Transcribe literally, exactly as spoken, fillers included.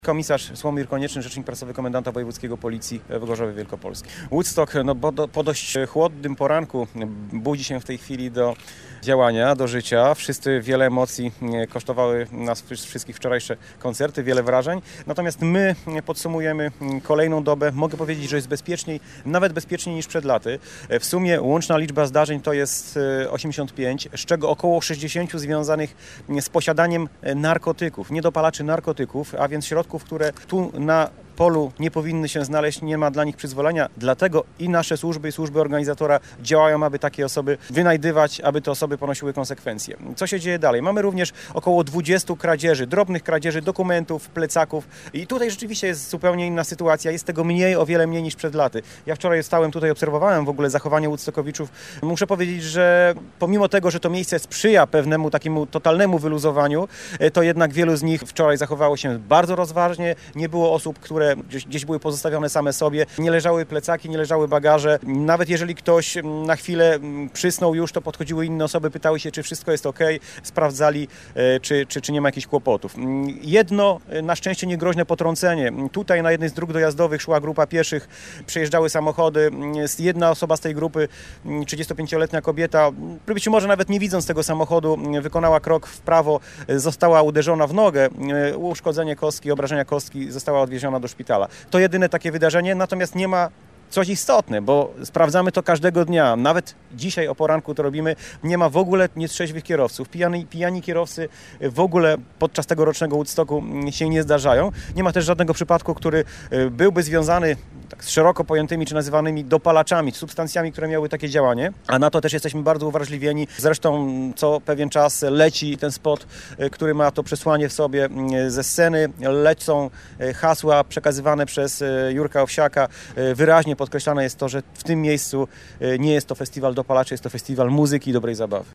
Komisarz Sławomir Konieczny, rzecznik prasowy komendanta wojewódzkiego Policji w Gorzowie Wielkopolskim. Woodstock no, po, po dość chłodnym poranku budzi się w tej chwili do działania, do życia. Wszyscy wiele emocji kosztowały nas wszystkich wczorajsze koncerty, wiele wrażeń. Natomiast my podsumujemy kolejną dobę. Mogę powiedzieć, że jest bezpieczniej, nawet bezpieczniej niż przed laty. W sumie łączna liczba zdarzeń to jest osiemdziesiąt pięć, z czego około sześćdziesiąt związanych z posiadaniem narkotyków, niedopalaczy narkotyków, a więc środków, które tu na polu nie powinny się znaleźć, nie ma dla nich przyzwolenia. Dlatego i nasze służby, i służby organizatora działają, aby takie osoby wynajdywać, aby te osoby ponosiły konsekwencje. Co się dzieje dalej? Mamy również około dwudziestu kradzieży, drobnych kradzieży dokumentów, plecaków i tutaj rzeczywiście jest zupełnie inna sytuacja. Jest tego mniej, o wiele mniej niż przed laty. Ja wczoraj stałem tutaj, obserwowałem w ogóle zachowanie Woodstockowiczów. Muszę powiedzieć, że pomimo tego, że to miejsce sprzyja pewnemu takiemu totalnemu wyluzowaniu, to jednak wielu z nich wczoraj zachowało się bardzo rozważnie. Nie było osób, które Gdzieś, gdzieś były pozostawione same sobie, nie leżały plecaki, nie leżały bagaże. Nawet jeżeli ktoś na chwilę przysnął już, to podchodziły inne osoby, pytały się, czy wszystko jest ok, sprawdzali, czy, czy, czy nie ma jakichś kłopotów. Jedno na szczęście niegroźne potrącenie. Tutaj na jednej z dróg dojazdowych szła grupa pieszych, przejeżdżały samochody. Jedna osoba z tej grupy, trzydziestopięcioletnia kobieta, być może nawet nie widząc tego samochodu, wykonała krok w prawo, została uderzona w nogę, uszkodzenie kostki, obrażenia kostki, została odwieziona do szpitala. To jedyne takie wydarzenie, natomiast nie ma coś istotne, bo sprawdzamy to każdego dnia. Nawet dzisiaj o poranku to robimy. Nie ma w ogóle nietrzeźwych kierowców. Pijani, pijani kierowcy w ogóle podczas tegorocznego Woodstocku się nie zdarzają. Nie ma też żadnego przypadku, który byłby związany tak, z szeroko pojętymi czy nazywanymi dopalaczami, substancjami, które miały takie działanie. A na to też jesteśmy bardzo uwrażliwieni. Zresztą co pewien czas leci ten spot, który ma to przesłanie w sobie. Ze sceny lecą hasła przekazywane przez Jurka Owsiaka. Wyraźnie podkreślane jest to, że w tym miejscu nie jest to festiwal dopalaczy, jest to festiwal muzyki i dobrej zabawy.